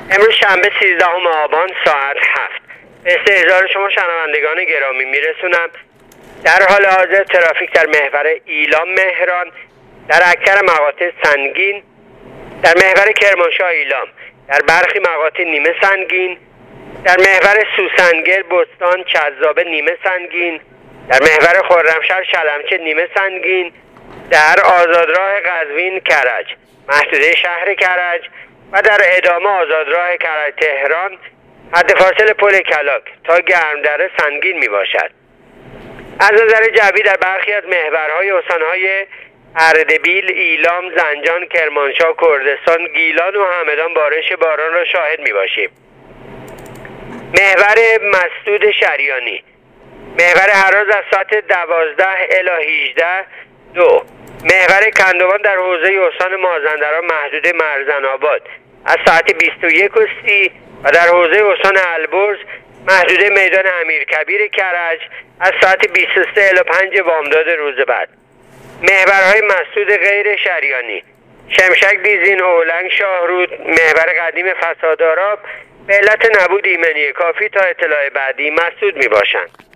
امروز شنبه 13 آبان ساعت 7 به استحضار شما شنوندگان گرامی میرسونم. در حال حاضر ترافیک در محور ایلام مهران، در اکثر مقاطع سنگین، در محور کرمانشاه ایلام در برخی مقاطع نیمه سنگین، در محور سوسنگر بستان چذابه نیمه سنگین، در محور خرمشهر شلمچه نیمه سنگین، در آزادراه قزوین کرج محدوده شهر کرج و در ادامه آزادراه کرج تهران حد فاصل پل کلاک تا گرمدره سنگین می باشد. از نظر جوی در برخی از محورهای استانهای اردبیل، ایلام، زنجان، کرمانشاه، کردستان، گیلان و همدان بارش باران را شاهد می باشیم. محور مسدود شریانی، محور هراز از ساعت 12 الی 18 2، محور کندوان در حوزه استان مازندران محدوده مرزن آباد از ساعت 21:30 و در حوزه استان البرز محدوده میدان امیرکبیر کرج از ساعت 23 الی 5 بامداد روز بعد. محورهای مسدود غیر شریانی: شمشک، دیزین، اولنگ، شاهرود، محور قدیم فسادآراب به علت نبود ایمنی کافی تا اطلاع بعدی مسدود می باشند.